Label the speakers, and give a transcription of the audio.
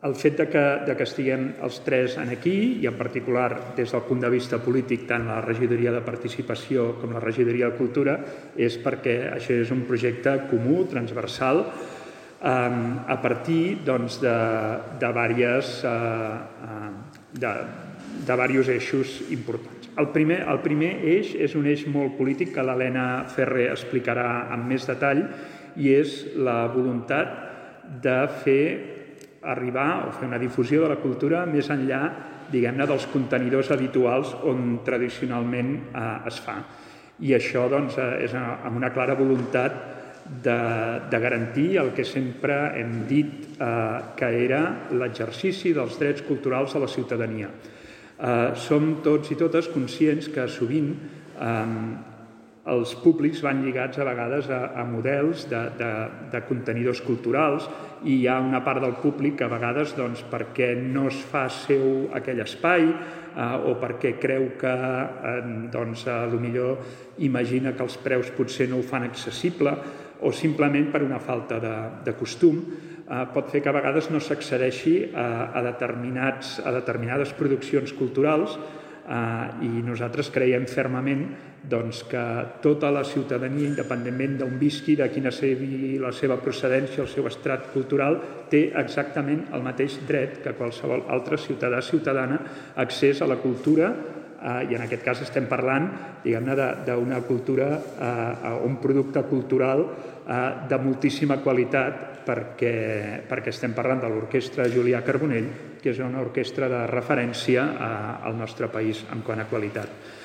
Speaker 1: El fet que estiguem els tres aquí, i en particular des del punt de vista polític, tant la regidoria de participació com la regidoria de cultura, és perquè això és un projecte comú, transversal, a partir doncs, de diversos eixos importants. El primer eix és un eix molt polític que l'Helena Ferrer explicarà amb més detall, i és la voluntat de fer arribar o fer una difusió de la cultura més enllà, diguem-ne, dels contenidors habituals on tradicionalment es fa. I això doncs, és amb una clara voluntat de garantir el que sempre hem dit que era l'exercici dels drets culturals de la ciutadania. Som tots i totes conscients que sovint els públics van lligats a vegades a models de contenidors culturals, i hi ha una part del públic que a vegades, doncs, perquè no es fa seu aquell espai o perquè creu que potser imagina que els preus potser no ho fan accessible, o simplement per una falta de costum, pot fer que a vegades no s'accedeixi a determinades produccions culturals, i nosaltres creiem fermament que tota la ciutadania, independentment d'on visqui, de quina sigui la seva procedència, el seu estrat cultural, té exactament el mateix dret que qualsevol altre ciutadà o ciutadana a accés a la cultura, i en aquest cas estem parlant, diguem-ne, d'una cultura, un producte cultural de moltíssima qualitat, perquè estem parlant de l'Orquestra Julià Carbonell, que és una orquestra de referència al nostre país en quant a qualitat.